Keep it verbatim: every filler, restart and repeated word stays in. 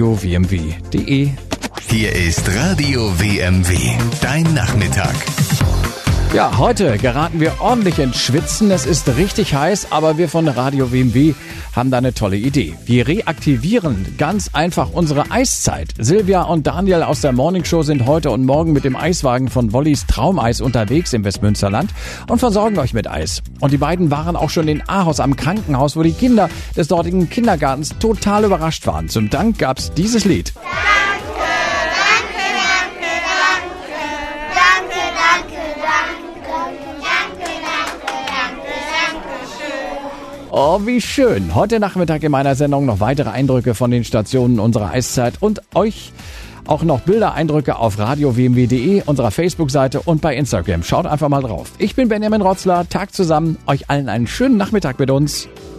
radio w m w punkt d e. Hier ist Radio W M W, dein Nachmittag. Ja, heute geraten wir ordentlich ins Schwitzen. Es ist richtig heiß, aber wir von Radio W M W haben da eine tolle Idee. Wir reaktivieren ganz einfach unsere Eiszeit. Silvia und Daniel aus der Morningshow sind heute und morgen mit dem Eiswagen von Wollis Traumeis unterwegs im Westmünsterland und versorgen euch mit Eis. Und die beiden waren auch schon in Ahaus am Krankenhaus, wo die Kinder des dortigen Kindergartens total überrascht waren. Zum Dank gab's dieses Lied. Oh, wie schön. Heute Nachmittag in meiner Sendung noch weitere Eindrücke von den Stationen unserer Eiszeit und euch auch noch Bilder, Eindrücke auf radio w m w punkt d e, unserer Facebook-Seite und bei Instagram. Schaut einfach mal drauf. Ich bin Benjamin Rotzler. Tag zusammen. Euch allen einen schönen Nachmittag mit uns.